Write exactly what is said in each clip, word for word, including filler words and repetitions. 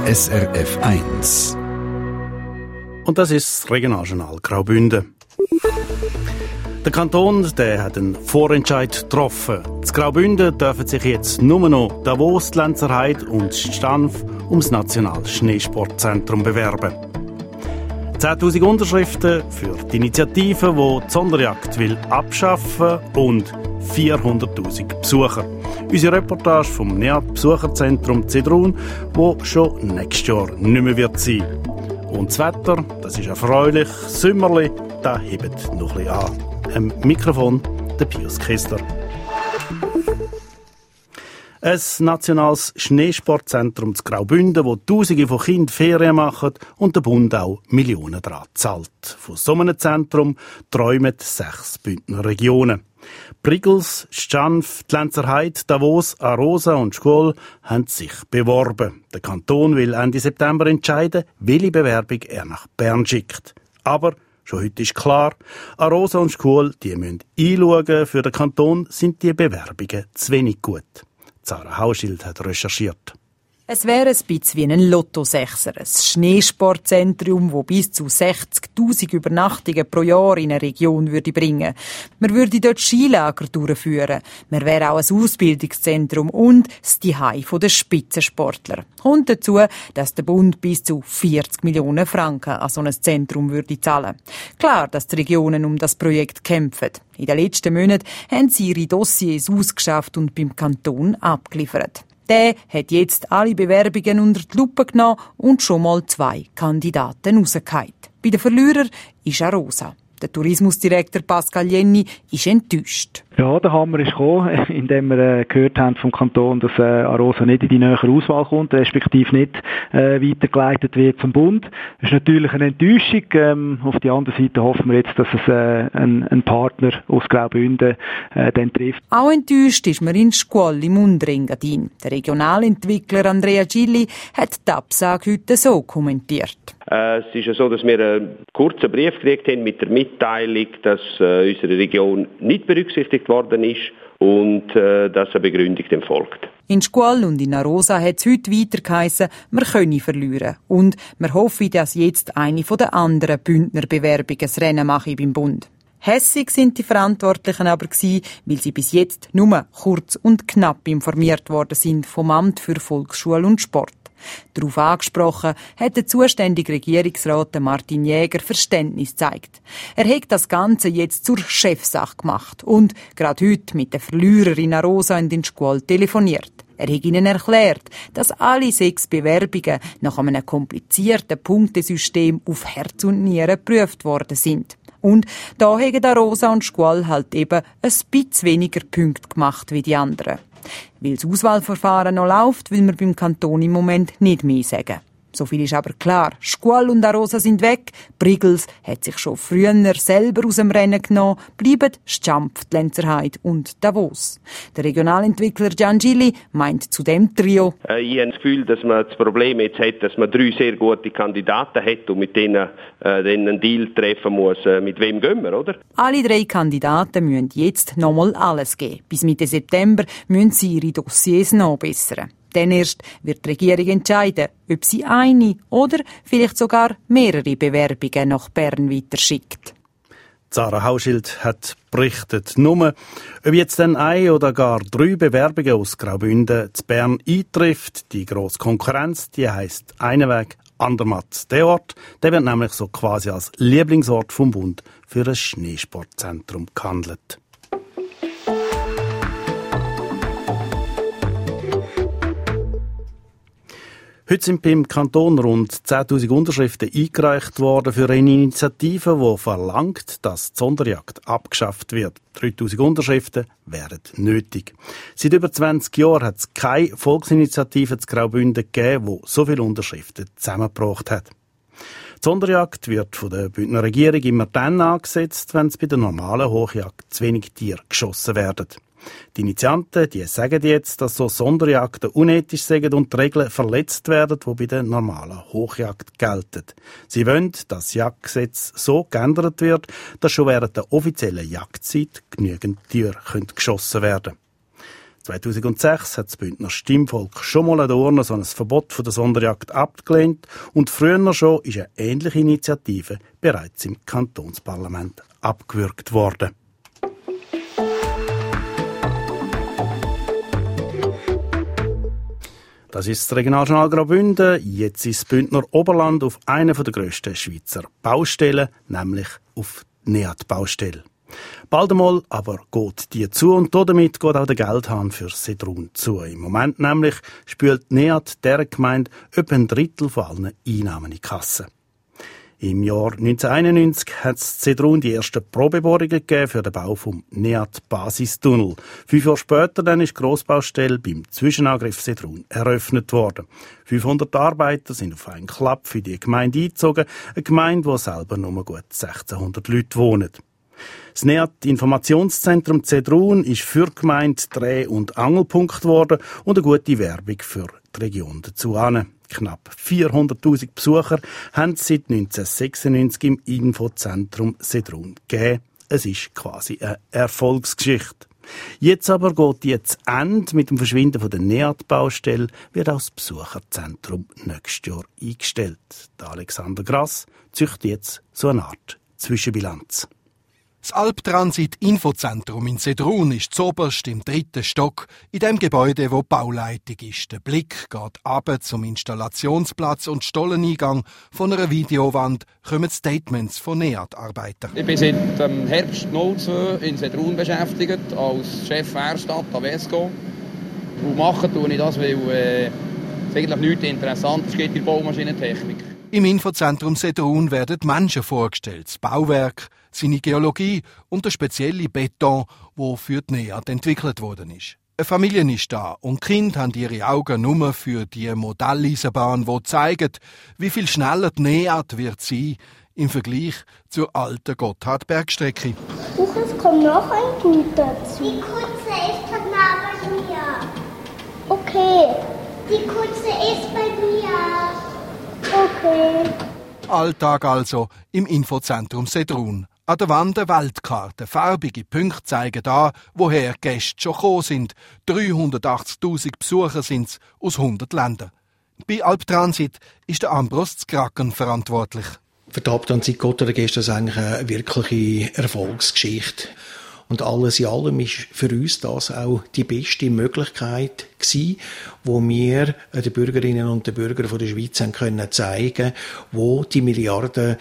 S R F eins. Und das ist das Regionaljournal Graubünden. Der Kanton der hat einen Vorentscheid getroffen. In Graubünden dürfen sich jetzt nur noch Davos, die Lenzerheide und Stanf ums Nationales Schneesportzentrum bewerben. zehntausend Unterschriften für die Initiative, die die Sonderjagd will abschaffen und vierhunderttausend Besucher. Unsere Reportage vom N E A Besucherzentrum Zedrun, wo schon nächstes Jahr nicht mehr wird sein. Und das Wetter, das ist erfreulich, Sommerli, da hebt noch ein bisschen an. Am Mikrofon der Pius Kessler. Ein nationales Schneesportzentrum zu Graubünden, wo Tausende von Kindern Ferien machen und der Bund auch Millionen daran zahlt. Von so einem Zentrum träumen sechs Bündner Regionen. Brigels, Stanf, die Lenzerheide, Davos, Arosa und Schkuol haben sich beworben. Der Kanton will Ende September entscheiden, welche Bewerbung er nach Bern schickt. Aber schon heute ist klar, Arosa und Schkuol, die müssen einschauen. Für den Kanton sind die Bewerbungen zu wenig gut. Sarah Hauschild hat recherchiert. Es wäre ein bisschen wie ein Lotto-Sechser, ein Schneesportzentrum, das bis zu sechzigtausend Übernachtungen pro Jahr in eine Region würde bringen. Man würde dort Skilager durchführen. Man wäre auch ein Ausbildungszentrum und das Zuhause der Spitzensportler. Kommt dazu, dass der Bund bis zu vierzig Millionen Franken an so ein Zentrum würde zahlen. Klar, dass die Regionen um das Projekt kämpfen. In den letzten Monaten haben sie ihre Dossiers ausgeschafft und beim Kanton abgeliefert. Der hat jetzt alle Bewerbungen unter die Lupe genommen und schon mal zwei Kandidaten rausgehauen. Bei den Verlierern ist Arosa. Der Tourismusdirektor Pascal Jenny ist enttäuscht. Ja, der Hammer ist gekommen, indem wir äh, gehört haben vom Kanton, dass äh, Arosa nicht in die nähere Auswahl kommt, respektive nicht äh, weitergeleitet wird zum Bund. Das ist natürlich eine Enttäuschung. Ähm, auf der anderen Seite hoffen wir jetzt, dass es äh, ein, ein Partner aus Graubünden äh, dann trifft. Auch enttäuscht ist man in Schkuol im Unterengadin. Der Regionalentwickler Andrea Gilli hat die Absage heute so kommentiert. Es ist ja so, dass wir einen kurzen Brief gekriegt haben mit der Mitteilung, dass äh, unsere Region nicht berücksichtigt worden ist und äh, dass eine Begründung dem folgt. In Schkuol und in Arosa hat es heute weiter geheissen, wir können verlieren. Und wir hoffen, dass jetzt eine der anderen Bündner Bewerbungen das Rennen mache beim Bund. Hässig sind die Verantwortlichen aber gewesen, weil sie bis jetzt nur kurz und knapp informiert worden sind vom Amt für Volksschule und Sport. Darauf angesprochen hat der zuständige Regierungsrat Martin Jäger Verständnis gezeigt. Er hat das Ganze jetzt zur Chefsache gemacht und gerade heute mit den Verlierern in Arosa in den Schkuol telefoniert. Er hat ihnen erklärt, dass alle sechs Bewerbungen nach einem komplizierten Punktesystem auf Herz und Nieren geprüft worden sind. Und da haben Arosa und Schkuol halt eben ein bisschen weniger Punkte gemacht wie die anderen. Weil das Auswahlverfahren noch läuft, will man beim Kanton im Moment nicht mehr sagen. So viel ist aber klar. Schkuol und Arosa sind weg. Brigels hat sich schon früher selber aus dem Rennen genommen. Bleiben Stanf, die Lenzerheide und Davos. Der Regionalentwickler Giangilli meint zu dem Trio: äh, Ich habe das Gefühl, dass man das Problem jetzt hat, dass man drei sehr gute Kandidaten hat und mit denen äh, einen Deal treffen muss. Äh, mit wem gehen wir, oder? Alle drei Kandidaten müssen jetzt nochmal alles geben. Bis Mitte September müssen sie ihre Dossiers nachbessern. Dann erst wird die Regierung entscheiden, ob sie eine oder vielleicht sogar mehrere Bewerbungen nach Bern weiterschickt. Sarah Hauschild hat berichtet. Nur, ob jetzt dann ein oder gar drei Bewerbungen aus Graubünden zu Bern eintrifft, die grosse Konkurrenz, die heisst Einenweg, Andermatt. Der Ort, der wird nämlich so quasi als Lieblingsort vom Bund für ein Schneesportzentrum gehandelt. Heute sind beim Kanton rund zehntausend Unterschriften eingereicht worden für eine Initiative, die verlangt, dass die Sonderjagd abgeschafft wird. dreitausend Unterschriften wären nötig. Seit über zwanzig Jahren hat es keine Volksinitiative zu Graubünden gegeben, die so viele Unterschriften zusammengebracht hat. Die Sonderjagd wird von der Bündner Regierung immer dann angesetzt, wenn es bei der normalen Hochjagd zu wenig Tiere geschossen werden. Die Initianten, die sagen jetzt, dass so Sonderjagden unethisch sind und die Regeln verletzt werden, die bei der normalen Hochjagd gelten. Sie wollen, dass das Jagdgesetz so geändert wird, dass schon während der offiziellen Jagdzeit genügend Tiere geschossen werden können. zweitausendsechs hat das Bündner Stimmvolk schon mal an der Urne so ein Verbot von der Sonderjagd abgelehnt und früher schon ist eine ähnliche Initiative bereits im Kantonsparlament abgewürgt worden. Das ist das Regionaljournal Graubünden. Jetzt ist das Bündner Oberland auf einer der grössten Schweizer Baustellen, nämlich auf die Neat-Baustelle. Bald einmal aber geht die zu und damit geht auch der Geldhahn für Sedrun zu. Im Moment nämlich spült Neat dieser Gemeinde etwa ein Drittel von allen Einnahmen in die Kasse. Im Jahr neunzehnhunderteinundneunzig hat es in Sedrun die ersten Probebohrungen gegeben für den Bau vom Neat-Basistunnel. Fünf Jahre später dann ist die Grossbaustelle beim Zwischenangriff Sedrun eröffnet worden. fünfhundert Arbeiter sind auf einen Klapp für die Gemeinde eingezogen, eine Gemeinde, wo selber nur gut sechzehnhundert Leute wohnen. Das Neat-Informationszentrum Sedrun ist für die Gemeinde Dreh- und Angelpunkt geworden und eine gute Werbung für die Region dazu an. Knapp vierhunderttausend Besucher haben es seit neunzehnhundertsechsundneunzig im Infozentrum Sedrun gegeben. Es ist quasi eine Erfolgsgeschichte. Jetzt aber geht die zu Ende. Mit dem Verschwinden von der Neat-Baustelle wird auch das Besucherzentrum nächstes Jahr eingestellt. Der Alexander Grass züchtet jetzt so eine Art Zwischenbilanz. Das Alptransit-Infozentrum in Sedrun ist zoberst im dritten Stock, in dem Gebäude, wo die Bauleitung ist. Der Blick geht runter zum Installationsplatz und Stolleneingang. Von einer Videowand kommen Statements von Neat-Arbeitern. Ich bin seit dem Herbst null zwei in Sedrun beschäftigt, als Chef Werkstatt Avesco. Und machen tue ich das, weil äh, es eigentlich nichts Interessantes geht in der Baumaschinentechnik. Im Infozentrum Sedrun werden die Menschen vorgestellt, das Bauwerk, seine Geologie und der spezielle Beton, der für die Neat entwickelt worden ist. Eine Familie ist da und die Kinder haben ihre Augen nur für die Modelleisenbahn, die zeigt, wie viel schneller die Neat wird sein im Vergleich zur alten Gotthardbergstrecke. Und es kommt noch ein Gut dazu. Die Kutsche ist bei mir. Okay. Die Kutsche ist bei mir. Okay. Alltag also im Infozentrum Sedrun. An der Wand eine Weltkarte. Farbige Punkte zeigen an, woher die Gäste schon gekommen sind. dreihundertachtzigtausend Besucher sind es aus hundert Ländern. Bei Alptransit ist der Ambros Zkracken verantwortlich. Für die Alptransit Gotthard ist das eigentlich eine wirkliche Erfolgsgeschichte. Und alles in allem ist für uns das auch die beste Möglichkeit gewesen, wo wir den Bürgerinnen und den Bürgern von der Schweiz haben können zeigen, wo die Milliarden,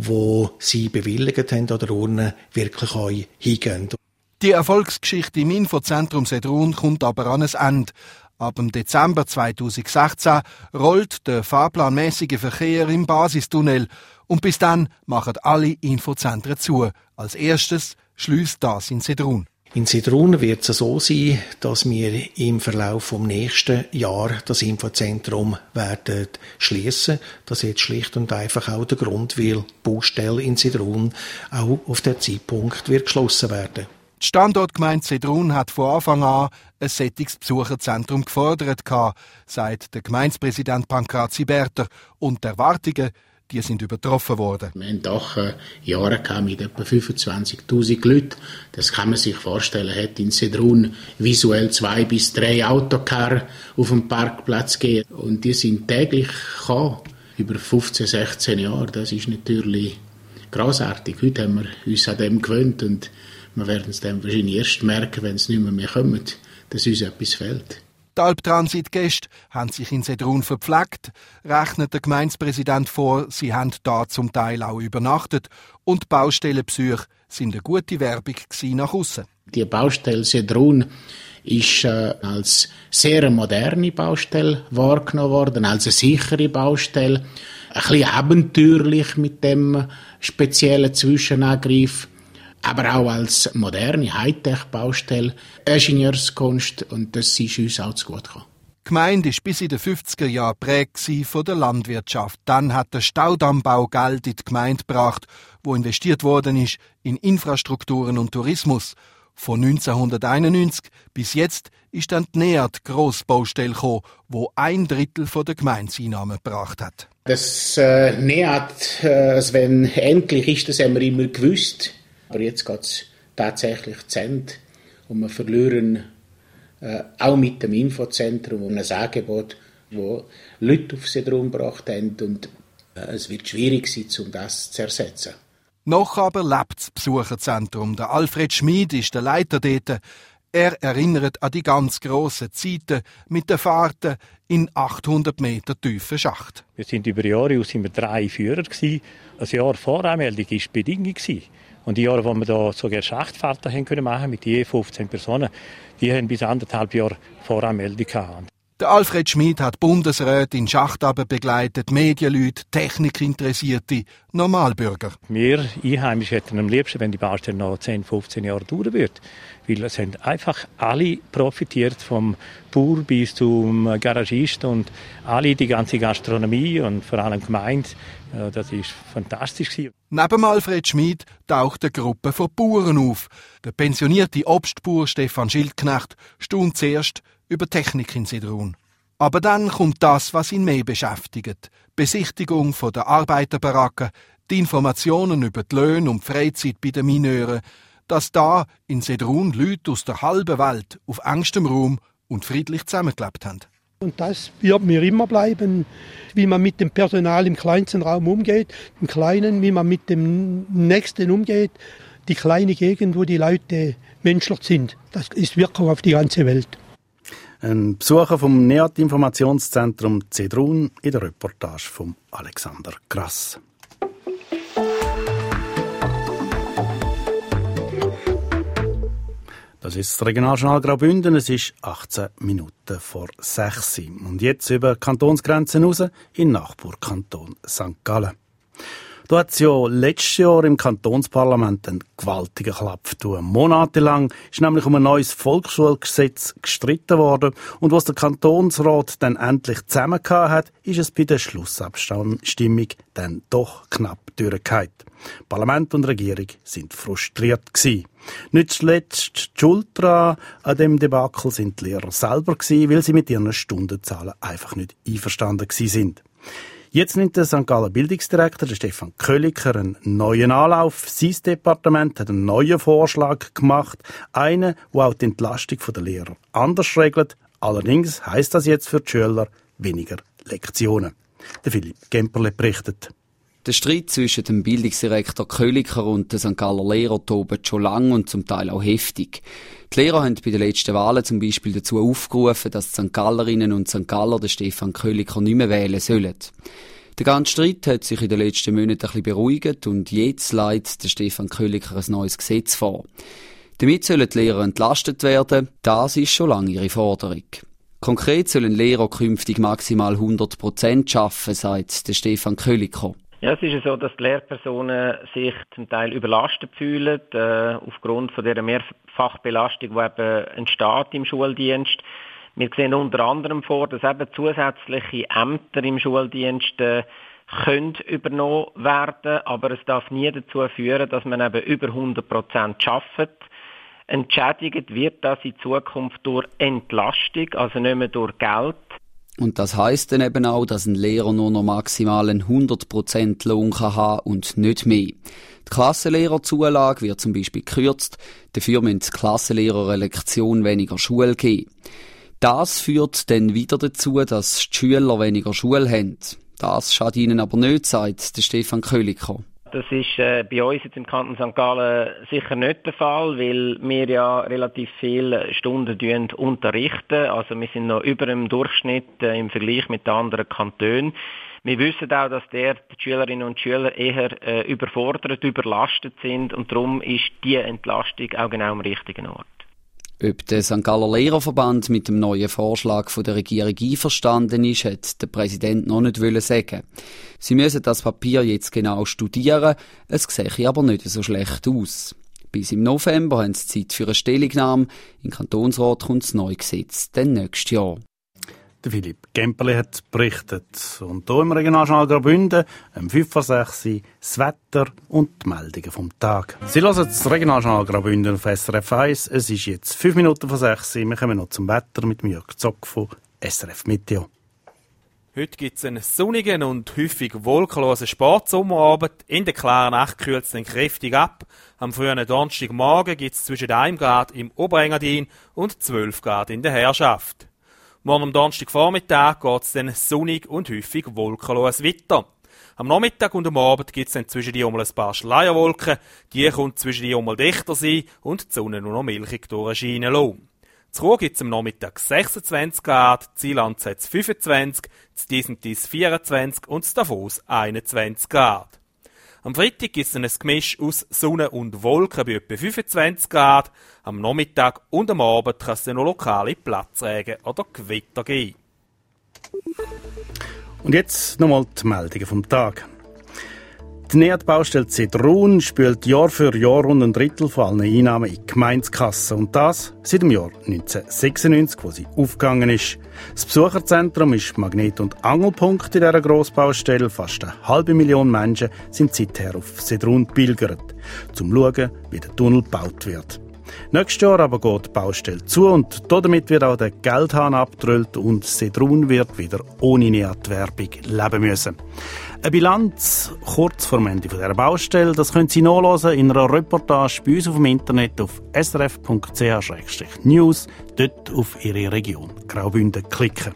wo sie bewilligt haben oder Urne, wirklich auch hingehen. Die Erfolgsgeschichte im Infozentrum Sedrun kommt aber an ein Ende. Ab dem Dezember zweitausendsechzehn rollt der fahrplanmäßige Verkehr im Basistunnel und bis dann machen alle Infozentren zu. Als erstes schließt das in Sedrun. In Sedrun wird es so sein, dass wir im Verlauf vom nächsten Jahr das Infozentrum werden schließen. Das ist schlicht und einfach auch der Grund, weil die Baustelle in Sedrun auch auf den Zeitpunkt wird geschlossen werden. Die Standortgemeinde Sedrun hat von Anfang an ein solches Besucherzentrum gefordert, sagt der Gemeindepräsident Pankratzi Berter. Und die Erwartungen, die sind übertroffen worden. Wir hatten doch äh, Jahre mit etwa fünfundzwanzigtausend Leuten. Das kann man sich vorstellen, hat in Sedrun visuell zwei bis drei Autocars auf dem Parkplatz gegeben. Und die sind täglich gekommen, über fünfzehn, sechzehn Jahre. Das ist natürlich grossartig. Heute haben wir uns an dem gewöhnt und wir werden es dann wahrscheinlich erst merken, wenn es nicht mehr, mehr kommt, dass uns etwas fehlt. Die Alptransit-Gäste haben sich in Sedrun verpflegt, rechnet der Gemeindepräsident vor, sie haben da zum Teil auch übernachtet und die Baustellenbesuche sind eine gute Werbung nach aussen. Die Baustelle Sedrun ist äh, als sehr moderne Baustelle wahrgenommen worden, als eine sichere Baustelle, ein bisschen abenteuerlich mit dem speziellen Zwischenangriff, aber auch als moderne Hightech-Baustelle, Ingenieurskunst, und das ist uns auch zu gut gekommen. Die Gemeinde war bis in den fünfziger Jahren geprägt von der Landwirtschaft. Dann hat der Staudammbau Geld in die Gemeinde gebracht, wo investiert worden ist in Infrastrukturen und Tourismus. Von neunzehnhunderteinundneunzig bis jetzt ist dann die Neat Grossbaustelle gekommen, wo ein Drittel der Gemeindeeinnahmen gebracht hat. Das äh, Neat, äh, wenn endlich ist, das haben wir immer gewusst. Aber jetzt geht es tatsächlich zu Ende und wir verlieren Äh, auch mit dem Infozentrum und einem Angebot, wo Leute auf Sedrun gebracht haben. Und äh, es wird schwierig sein, um das zu ersetzen. Noch aber lebt das Besucherzentrum. Der Alfred Schmid ist der Leiter dort. Er erinnert an die ganz grossen Zeiten mit den Fahrten in achthundert Meter tiefen Schacht. Wir sind über Jahre aus immer drei Führer gsi. Ein Jahr Voranmeldung war die Bedingung. Und die Jahre, wo wir da sogar Schachtfahrten haben können machen mit je fünfzehn Personen, die haben bis anderthalb Jahre Voranmeldung gehabt. Der Alfred Schmid hat Bundesräte in Schachtaben begleitet, Medienleute, Technikinteressierte, Normalbürger. Wir Einheimischen hätten am liebsten, wenn die Baustelle noch zehn, fünfzehn Jahre dauern würde. Weil es haben einfach alle profitiert, vom Bauer bis zum Garagist und alle, die ganze Gastronomie und vor allem Gemeinde. Ja, das war fantastisch. Neben Alfred Schmid taucht eine Gruppe von Bauern auf. Der pensionierte Obstbauer Stefan Schildknecht staunt zuerst über Technik in Sedrun. Aber dann kommt das, was ihn mehr beschäftigt. Besichtigung von der Arbeiterbaracken, die Informationen über die Löhne und die Freizeit bei den Mineuren, dass da in Sedrun Leute aus der halben Welt auf engstem Raum und friedlich zusammengelebt haben. Und das wird mir immer bleiben, wie man mit dem Personal im kleinsten Raum umgeht, im Kleinen, wie man mit dem Nächsten umgeht, die kleine Gegend, wo die Leute menschlich sind. Das ist Wirkung auf die ganze Welt. Ein Besucher vom Neat-Informationszentrum Sedrun in der Reportage von Alexander Grass. Das ist das Regionaljournal Graubünden. Es ist achtzehn Minuten vor sechs. Und jetzt über Kantonsgrenzen raus in den Nachbarkanton Sankt Gallen. Da hat es ja letztes Jahr im Kantonsparlament einen gewaltigen Klapp getan. Monatelang ist nämlich um ein neues Volksschulgesetz gestritten worden. Und was der Kantonsrat dann endlich zusammengehauen hat, ist es bei der Schlussabstimmung dann doch knapp durchgefallen. Parlament und Regierung sind frustriert gewesen. Nicht zuletzt die Schuld daran an dem Debakel sind die Lehrer selber gewesen, weil sie mit ihren Stundenzahlen einfach nicht einverstanden gewesen sind. Jetzt nimmt der Sankt Galler Bildungsdirektor, der Stefan Köliker, einen neuen Anlauf. Sein Departement hat einen neuen Vorschlag gemacht. Einen, der auch die Entlastung der Lehrer anders regelt. Allerdings heisst das jetzt für die Schüler weniger Lektionen. Der Philipp Gemperle berichtet. Der Streit zwischen dem Bildungsdirektor Köliker und den Sankt Galler Lehrern tobt schon lang und zum Teil auch heftig. Die Lehrer haben bei den letzten Wahlen zum Beispiel dazu aufgerufen, dass die Sankt Gallerinnen und Sankt Galler den Stefan Köliker nicht mehr wählen sollen. Der ganze Streit hat sich in den letzten Monaten ein bisschen beruhigt und jetzt legt der Stefan Köliker ein neues Gesetz vor. Damit sollen die Lehrer entlastet werden, das ist schon lange ihre Forderung. Konkret sollen Lehrer künftig maximal hundert Prozent arbeiten, sagt der Stefan Köliker. Ja, es ist ja so, dass die Lehrpersonen sich zum Teil überlastet fühlen, äh, aufgrund von dieser Mehrfachbelastung, die eben entsteht im Schuldienst. Wir sehen unter anderem vor, dass eben zusätzliche Ämter im Schuldienst äh, können übernommen werden, aber es darf nie dazu führen, dass man eben über hundert Prozent arbeitet. Entschädigt wird das in Zukunft durch Entlastung, also nicht mehr durch Geld. Und das heisst dann eben auch, dass ein Lehrer nur noch maximal einen hundert Prozent Lohn kann haben und nicht mehr. Die Klassenlehrerzulage wird zum Beispiel gekürzt, dafür müssen die Klassenlehrer eine Lektion weniger Schule geben. Das führt dann wieder dazu, dass die Schüler weniger Schule haben. Das schadet ihnen aber nicht, sagt der Stefan Köliker. Das ist äh, bei uns jetzt im Kanton Sankt Gallen sicher nicht der Fall, weil wir ja relativ viele Stunden unterrichten. Also wir sind noch über dem Durchschnitt äh, im Vergleich mit den anderen Kantonen. Wir wissen auch, dass der, die Schülerinnen und Schüler eher äh, überfordert, überlastet sind und darum ist die Entlastung auch genau am richtigen Ort. Ob der Sankt Galler Lehrerverband mit dem neuen Vorschlag von der Regierung einverstanden ist, hat der Präsident noch nicht sagen. Sie müssen das Papier jetzt genau studieren, es sehe aber nicht so schlecht aus. Bis im November haben sie Zeit für eine Stellungnahme. Im Kantonsrat kommt das neue Gesetz dann nächstes Jahr. Der Philipp Gemperle hat berichtet. Und hier im Regionaljournal Graubünden, um fünf vor sechs, das Wetter und die Meldungen vom Tag. Sie hören das Regionaljournal Graubünden auf S R F eins. Es ist jetzt fünf Minuten vor sechs. Wir kommen noch zum Wetter mit Jörg Zock von S R F Meteo. Heute gibt es einen sonnigen und häufig wolkenlosen Sportsommerabend. In der klaren Nacht kühlt es dann kräftig ab. Am frühen Donnerstagmorgen gibt es zwischen einem Grad im Oberengadin und zwölf Grad in der Herrschaft. Morgen am Donnerstagvormittag geht es dann sonnig und häufig wolkenlos weiter. Am Nachmittag und am Abend gibt es dann zwischen die ein paar Schleierwolken. Die kommt zwischen die einmal dichter sein und die Sonne nur noch milchig durchscheinen lassen. Zu Chur gibt es am Nachmittag sechsundzwanzig Grad, Zieland hat fünfundzwanzig, zu Disentis vierundzwanzig und zu Davos einundzwanzig Grad. Am Freitag gibt es ein Gemisch aus Sonne und Wolken bei etwa fünfundzwanzig Grad. Am Nachmittag und am Abend kann es dann noch lokale Platzregen oder Gewitter geben. Und jetzt nochmal die Meldungen vom Tag. Die N E A D-Baustelle Zedrun spült Jahr für Jahr rund ein Drittel von allen Einnahmen in die Gemeindekasse. Und das seit dem Jahr neunzehnhundertsechsundneunzig, wo sie aufgegangen ist. Das Besucherzentrum ist Magnet- und Angelpunkt in dieser Grossbaustelle. Fast eine halbe Million Menschen sind seither auf Zedrun pilgert, um zu schauen, wie der Tunnel gebaut wird. Nächstes Jahr aber geht die Baustelle zu und damit wird auch der Geldhahn abgedrückt und Zedrun wird wieder ohne N E A D-Werbung leben müssen. Eine Bilanz kurz vor dem Ende dieser Baustelle, das können Sie nachlesen in einer Reportage bei uns auf dem Internet auf s r f punkt c h slash news, dort auf Ihre Region Graubünden klicken.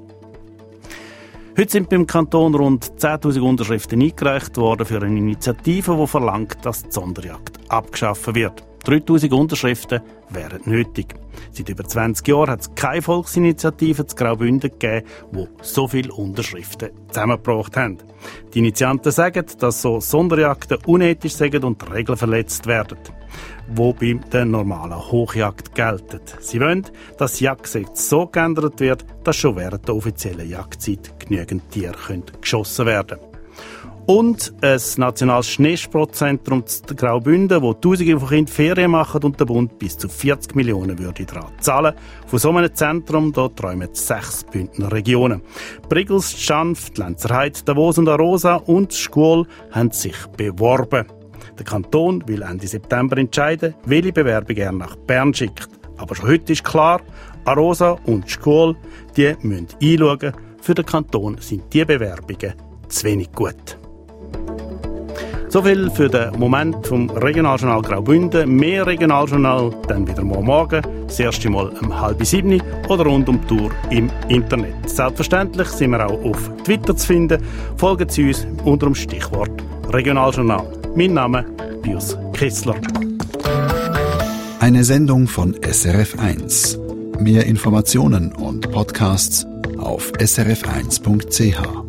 Heute sind beim Kanton rund zehntausend Unterschriften eingereicht worden für eine Initiative, die verlangt, dass die Sonderjagd abgeschafft wird. dreitausend Unterschriften wären nötig. Seit über zwanzig Jahren hat es keine Volksinitiative zu Graubünden gegeben, die so viele Unterschriften zusammengebracht haben. Die Initianten sagen, dass so Sonderjagden unethisch sind und Regeln verletzt werden, die bei der normalen Hochjagd gelten. Sie wollen, dass das Jagdgesetz so geändert wird, dass schon während der offiziellen Jagdzeit genügend Tiere geschossen werden können. Und ein nationales Schneesportzentrum zu Graubünden, wo Tausende von Kindern Ferien machen und der Bund bis zu vierzig Millionen würde daran zahlen. Von so einem Zentrum da träumen sechs Bündner Regionen. Brigels, Schanf, Lenzerheide, Davos und Arosa und Schkuol haben sich beworben. Der Kanton will Ende September entscheiden, welche Bewerbung er nach Bern schickt. Aber schon heute ist klar, Arosa und Schkuol, die müssen einschauen. Für den Kanton sind diese Bewerbungen zu wenig gut. So viel für den Moment vom Regionaljournal Graubünden. Mehr Regionaljournal dann wieder mal morgen. Das erste Mal um halb sieben oder rund um die Tour im Internet. Selbstverständlich sind wir auch auf Twitter zu finden. Folgen Sie uns unter dem Stichwort Regionaljournal. Mein Name Pius Kessler. Eine Sendung von S R F eins. Mehr Informationen und Podcasts auf s r f eins punkt c h.